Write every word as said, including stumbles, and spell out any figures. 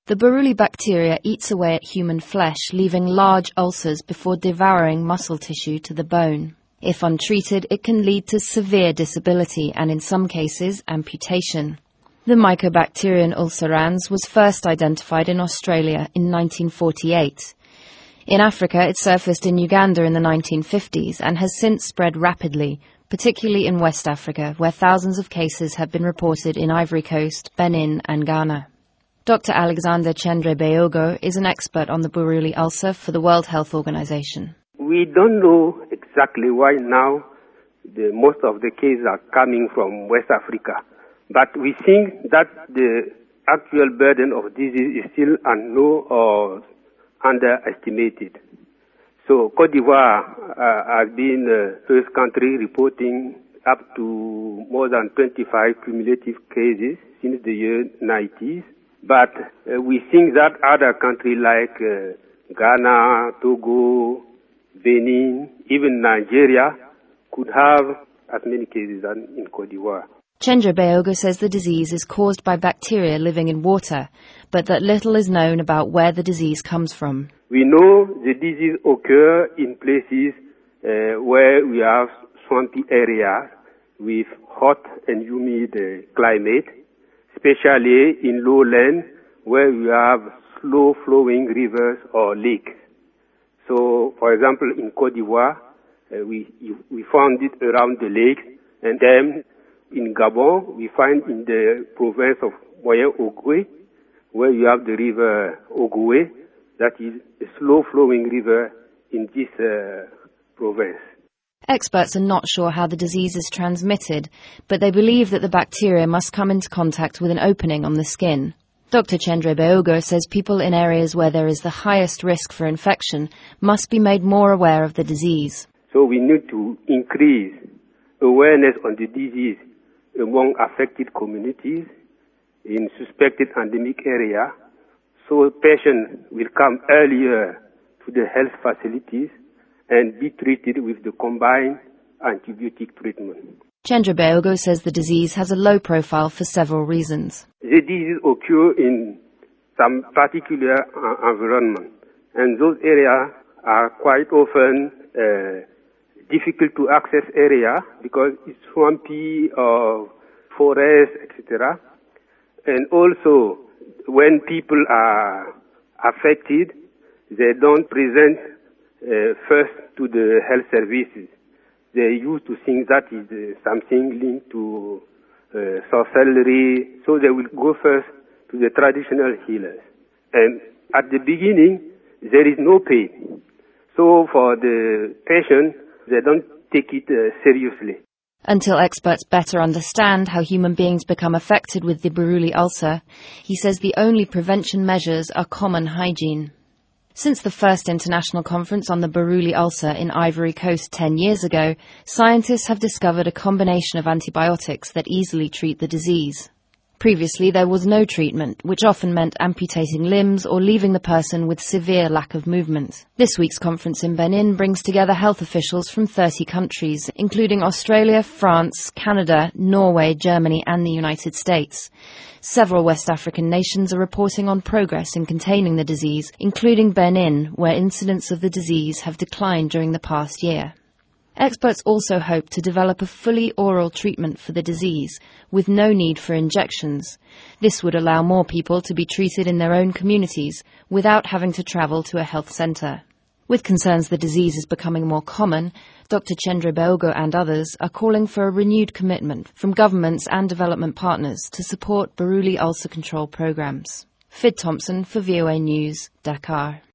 The Buruli bacteria eats away at human flesh, leaving large ulcers before devouring muscle tissue to the bone. If untreated, it can lead to severe disability and, in some cases, amputation. The Mycobacterium ulcerans was first identified in Australia in nineteen forty-eight. In Africa, it surfaced in Uganda in the nineteen fifties and has since spread rapidly, particularly in West Africa, where thousands of cases have been reported in Ivory Coast, Benin and Ghana. Doctor Alexander Chendré-Béogo is an expert on the Buruli ulcer for the World Health Organization. We don't know exactly why now the, most of the cases are coming from West Africa, but we think that the actual burden of disease is still unknown or underestimated. So Côte d'Ivoire uh, has been the first country reporting up to more than twenty-five cumulative cases since the year nineties. But uh, we think that other countries like uh, Ghana, Togo, Benin, even Nigeria could have as many cases than in Côte d'Ivoire. Chendré-Béogo says the disease is caused by bacteria living in water, but that little is known about where the disease comes from. We know the disease occurs in places uh, where we have swampy areas with hot and humid uh, climate, especially in lowland where we have slow-flowing rivers or lakes. So, for example, in Côte d'Ivoire, uh, we we found it around the lakes, and then in Gabon, we find in the province of Moyen-Ogooué, where you have the river Ogooué, that is a slow-flowing river in this uh, province. Experts are not sure how the disease is transmitted, but they believe that the bacteria must come into contact with an opening on the skin. Doctor Chendré-Béogo says people in areas where there is the highest risk for infection must be made more aware of the disease. So we need to increase awareness on the disease among affected communities in suspected endemic area, so patients will come earlier to the health facilities and be treated with the combined antibiotic treatment. Chendré-Béogo says the disease has a low profile for several reasons. The disease occurs in some particular uh, environment, and those areas are quite often uh, difficult to access area because it's swampy or forest, et cetera. And also, when people are affected, they don't present uh, first to the health services. They used to think that is uh, something linked to uh, sorcery, so they will go first to the traditional healers. And at the beginning, there is no pain. So for the patient, they don't take it uh, seriously. Until experts better understand how human beings become affected with the Buruli ulcer, he says the only prevention measures are common hygiene. Since the first international conference on the Buruli ulcer in Ivory Coast ten years ago, scientists have discovered a combination of antibiotics that easily treat the disease. Previously, there was no treatment, which often meant amputating limbs or leaving the person with severe lack of movement. This week's conference in Benin brings together health officials from thirty countries, including Australia, France, Canada, Norway, Germany and the United States. Several West African nations are reporting on progress in containing the disease, including Benin, where incidents of the disease have declined during the past year. Experts also hope to develop a fully oral treatment for the disease, with no need for injections. This would allow more people to be treated in their own communities without having to travel to a health centre. With concerns the disease is becoming more common, Doctor Chendré-Béogo and others are calling for a renewed commitment from governments and development partners to support Buruli ulcer control programmes. Fid Thompson for V O A News, Dakar.